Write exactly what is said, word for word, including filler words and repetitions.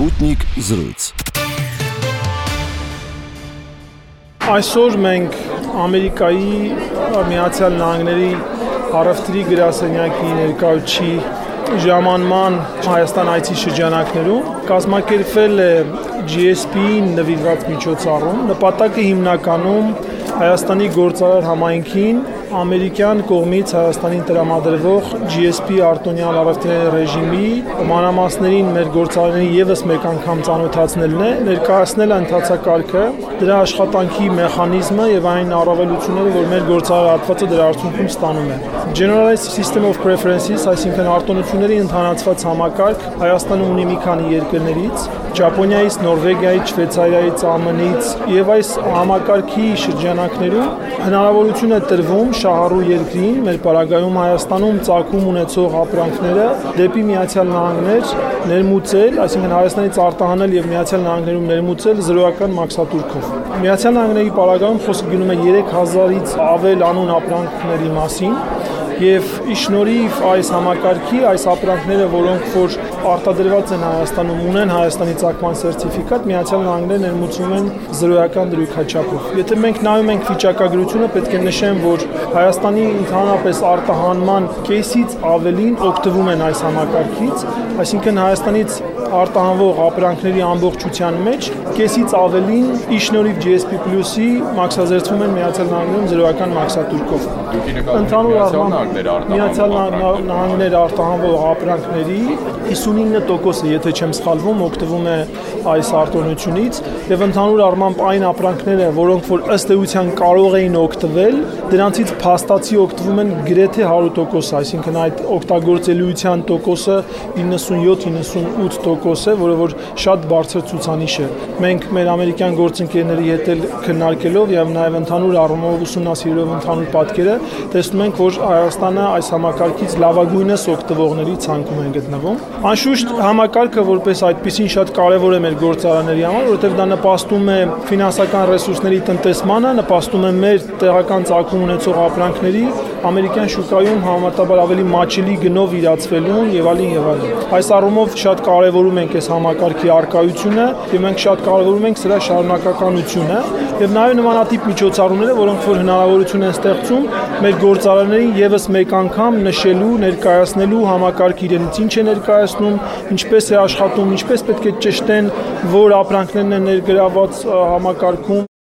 Sputnik զրույց։ Այսօր մենք Ամերիկայի Միացյալ Նահանգների առևտրի գրասենյակի ներկայացուցիչ ժամանման Հայաստան այցի շրջանակներում կազմակերպվել է G S P-ին նվիրված միջոցառում։ Նպատակը հիմնականում Հայաստանի գործարար համայնքին ամերիկյան կողմից Հայաստանին տրամադրվող G S P արտոնյալ առևտրային ռեժիմի մանրամասներին մեր գործարարներին եւս մեկ անգամ ծանոթացնելն է, ներկայացնել ընթացակարգը, դրա աշխատանքի մեխանիզմը եւ այն առավելությունները, որ մեր գործարարը հատվածը դրա արդյունքում ստանում է։ Generalized System of Preferences, այսինքն արտոնությունների ընդհանրացված համակարգ Հայաստանը ունի մի քանի երկրներից՝ Ճապոնիայից, Նորվեգիայից, Շվեյցարիայից, A M N-ից, եւ այս համակարգի շրջանակներում հնարավորություն է տրվում շահառու երկրին, մեր պարագայում Հայաստանում ծագում ունեցող ապրանքները դեպի Միացյալ Նահանգներ ներմուծել, այսինքն Հայաստանից արտահանել եւ Միացյալ Նահանգներում ներմուծել զրոյական մաքսատուրքով։ Միացյալ Նահանգների պարագայում խոսքը գնում է երեք հազարից ավել անուն ապրանքների մասին։ Եվ իշնորհիվ այս համակարգի, այս ապրանքները, որոնք որ արտադրված են Հայաստանում, ունեն Հայաստանի ծագման սերտիֆիկատ, Միացյալ Նահանգները ներմուծում են զրոյական դրույքաչափով։ Եթե մենք նայում ենք վիճակագրությունը, պետք է նշեմ, որ Հայաստանի ընդհանրապես արտահանման կեսից ավելին օգտվում են այս համակարգից, այսինքն Հայաստանից արտահանվող ապրանքների ամբողջության մեջ կեսից ավելին իշնորհիվ G S P Plus-ի մաքսազերծվում են Միացյալ Նահանգներում զրոյական մաքսատուրքով։ Ընդհանուր առմամբ Միացյալ Նահանգներ արտահանվող ապրանքների հիսունինը տոկոսը, եթե չեմ սխալվում, օգտվում է այս արտոնությունից եւ ընդհանուր առմամբ այն ապրանքները, որոնք որ ըստ էության կարող էին օգտվել, դրանցից փաստացի օգտվում են գրեթե հարյուր տոկոս, այսինքն այդ օգտագործելիության տոկոսը նվնասունյոթ նվնասունութ տոկոս է, որը որ շատ բարձր ցուցանիշ է։ Մենք մեր ամերիկյան գործընկերների հետ էլ քննարկելով եւ նաեւ ընդհանուր առումով ուսումնասիրելով ընդհանուր պատկերը, տեսնում ենք, որ Հայաստանը այս համակարգից լավագույնս օգտվողների ցանկում է գտնվում։ Անշուշտ համակարգը որպես այդպեսին շատ կարևոր է մեր գործարանների համար, որովհետև դա նպաստում է ֆինանսական ռեսուրսների տնտեսմանը, նպաստում է մեր տեղական ծագում ունեցող ապրանքների ամերիկյան շուկայում համեմատաբար ավելի մատչելի գնով իրացվելուն եւ այլն եւ այլն։ Այս առումով շատ կարևորում ենք այս համակարգի առկայությունը եւ մենք շատ կարևորում ենք սրա շարունակականությունը եւ նաեւ նմանատիպ միջոցառումները, որոնք որ հնարավորություն են ստեղծում մեր գործարաններին եւս մեկ անգամ նշելու, ներկայացնելու համակարգը իրենից ինչ է ներկայացնում, ինչպես է աշխատում, ինչպես պետք է ճշտեն, որ ապրանքներն են ներգրաված համակարգում։